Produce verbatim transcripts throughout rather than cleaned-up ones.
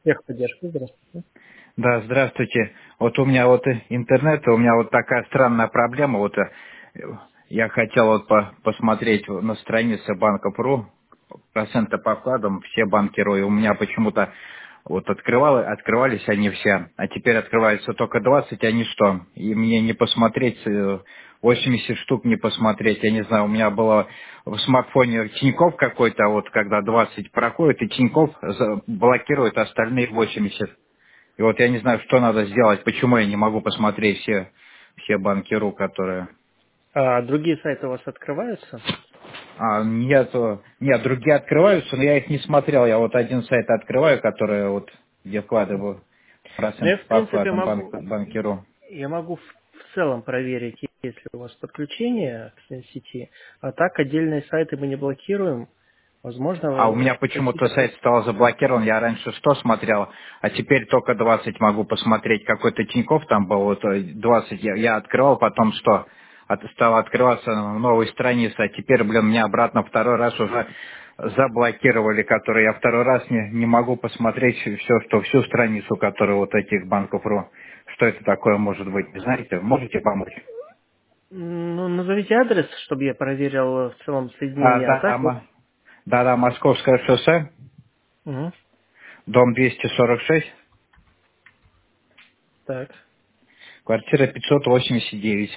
Техподдержка, здравствуйте. Да, здравствуйте. Вот у меня вот э, интернет, у меня вот такая странная проблема. Вот э, я хотел вот по- посмотреть на странице банка точка ру проценты по вкладам, все банки РУ, и у меня почему-то вот открывало, открывались они все, а теперь открываются только двадцать, они что? И мне не посмотреть, э, восемьдесят штук не посмотреть, я не знаю, у меня было в смартфоне Тинькофф какой-то, а вот когда двадцать проходит, и Тинькофф за- блокирует остальные восемьдесят. И вот я не знаю, что надо сделать, почему я не могу посмотреть все, все банки РУ, которые... А другие сайты у вас открываются? А, нет, э, нет, другие открываются, но я их не смотрел. Я вот один сайт открываю, который вот, где вкладываю Ну, я, процент в по принципе, вкладам банк, могу, банкиру. я могу в в целом проверить, есть ли у вас подключение к сети, а так отдельные сайты мы не блокируем. А у Возможно, меня почему-то какие-то... сайт стал заблокирован. Я раньше сто смотрел, а теперь только двадцать могу посмотреть. Какой-то Тинькофф там был, вот э, двадцать я, я открывал, потом сто. От, стало открываться новые страницы, а теперь, блин, мне обратно второй раз уже заблокировали, которые я второй раз не, не могу посмотреть все, что всю страницу, которая вот этих банков РУ. Что это такое может быть, не знаете? Можете помочь? Ну, назовите адрес, чтобы я проверил в целом А, соединение. А да, так вот... ма- да, да, Московское шоссе, Мгм. дом двести сорок шесть, Так. квартира пятьсот восемьдесят девять.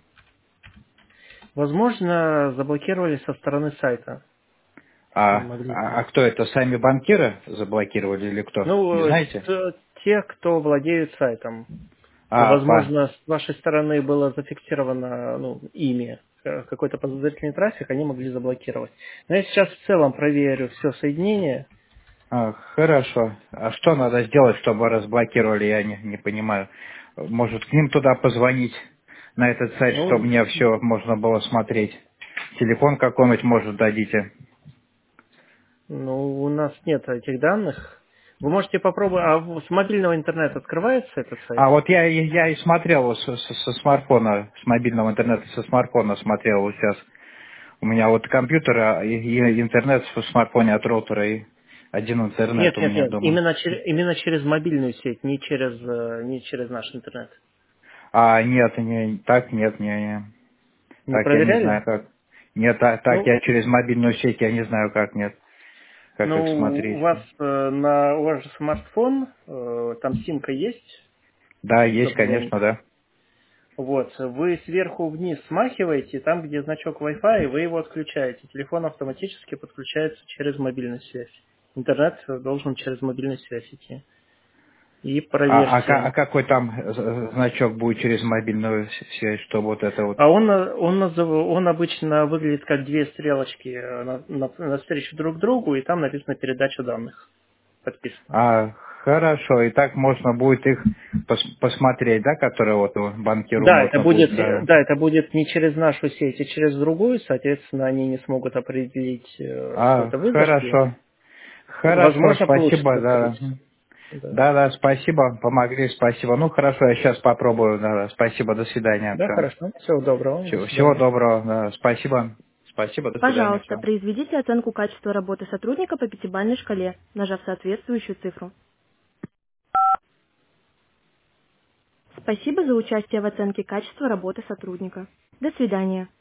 Возможно, заблокировали со стороны сайта. А, Могли а, а сделать. кто это? Сами банкиры заблокировали или кто? Не Ну, знаете? т- те, кто владеют сайтом. А, по... Возможно, с вашей стороны было зафиксировано ну, ими э, какой-то подозрительный трафик, они могли заблокировать. Но я сейчас в целом проверю все соединение. а, хорошо. А что надо сделать, чтобы разблокировали? Я не, не понимаю. Может, к ним туда позвонить, на этот сайт, чтобы Ну, мне все можно было смотреть? Телефон какой-нибудь, может, дадите? ну, у нас нет этих данных. Вы можете попробовать. А в- с мобильного интернета открывается этот сайт? А вот я, и- я и смотрел вот со, со- со смартфона, с мобильного интернета, со смартфона смотрел вот сейчас. У меня вот компьютер а, и, и интернет в смартфоне от роутера, и один интернет Нет, у нет, меня нет. дома. Именно, чер- именно через мобильную сеть, не через, э, не через наш интернет. А, нет, не, так нет, не, не. Не Так я не проверяли? знаю как. Нет, так, так Ну, я через мобильную сеть, я не знаю как, нет. Как их ну, у смотреть. вас э, на у вас же смартфон, э, там симка есть Да, есть, дополнение. конечно, да. Вот, вы сверху вниз смахиваете, там, где значок Wi-Fi, вы его отключаете. Телефон автоматически подключается через мобильную связь. Интернет должен через мобильную связь идти. И А, а, ка- а проверьте. какой там з- значок будет через мобильную с- связь, что вот это вот? А он, э, он, назыв- он обычно выглядит как две стрелочки э, на- на- навстречу друг другу, и там написано передача данных. Подписано. А, хорошо, и так можно будет их пос- посмотреть, да, которые вот у банкиру Да, это можно будет, будет, да. да, это будет не через нашу сеть, а через другую, соответственно, они не смогут определить, э, что А, это вы зашли. хорошо. Хорошо, Возможно, спасибо, получится да. открыть. Да. Да, да, спасибо, помогли, спасибо. Ну, хорошо, я сейчас попробую, да, да. Спасибо, до свидания, Да, все. хорошо. Всего доброго. До Всего, всего свидания. доброго, да, спасибо. Спасибо, до свидания, Пожалуйста, все. произведите оценку качества работы сотрудника по пятибалльной шкале, нажав соответствующую цифру. Спасибо за участие в оценке качества работы сотрудника. До свидания.